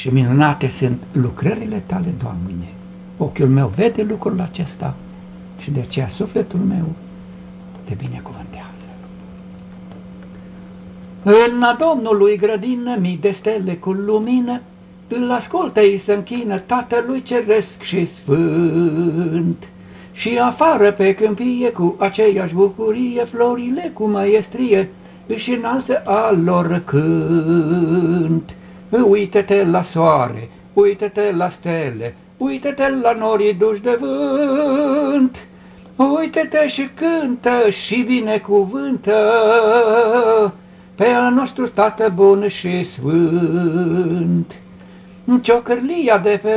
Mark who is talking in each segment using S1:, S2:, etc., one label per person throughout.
S1: și minunate sunt lucrările Tale, Doamne. Ochiul meu vede lucrul acesta și de aceea sufletul meu Te binecuvântează. În a Domnului grădină, mii de stele cu lumină, îl ascultă, îi se închină Tatălui Ceresc și Sfânt. Și afară pe câmpie, cu aceeași bucurie, florile cu măiestrie își înalță al lor cânt. Uită-te la soare, uită-te la stele, uită-te la norii duși de vânt. Uită-te și cântă și binecuvântă pe al nostru Tată bun și sfânt. Ciocârlia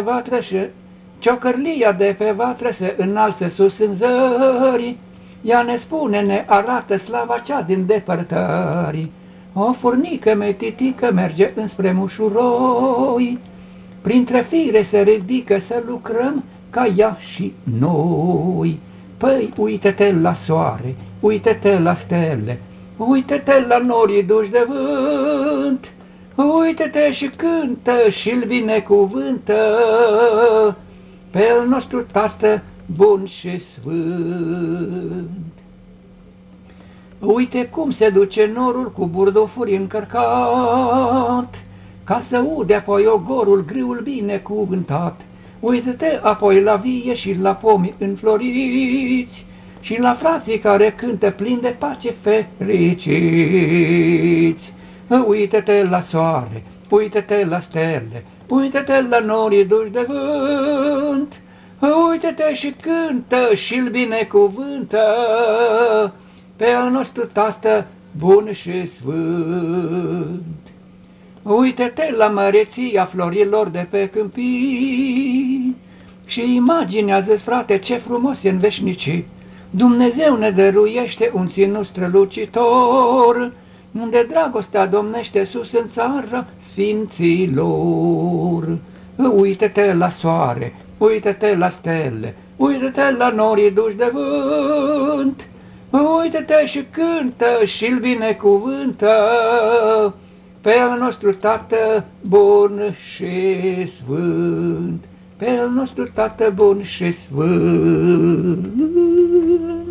S1: de pe vatră se înalță sus în zări, ea ne spune, ne arată slava cea din depărtări. O furnică metitică merge înspre mușuroi, printre fire se ridică să lucrăm ca ea și noi. Păi uită-te la soare, uită-te la stele, uită-te la norii duși de vânt, uită-te și cântă și-l binecuvântă pe al nostru Tată bun și sfânt. Uite cum se duce norul cu burdofuri încărcat, ca să ude apoi ogorul grâul binecuvântat. Uită-te apoi la vie și la pomi înfloriți și la frații care cântă plin de pace fericiți. Uită-te la soare, uită-te la stele, uită-te la norii duși de vânt, uită-te și cântă și-l binecuvântă pe al nostru Tată bun și sfânt. Uită-te la măreția florilor de pe câmpii și imaginează-ți, frate, ce frumos e în veșnicii. Dumnezeu ne dăruiește un ținut strălucitor, unde dragostea domnește sus în țara sfinților. Uită-te la soare, uită-te la stele, uită-te la norii duși de vânt, uită-te și cântă și-l binecuvântă pe al nostru Tată bun și sfânt, pe al nostru Tată bun și sfânt.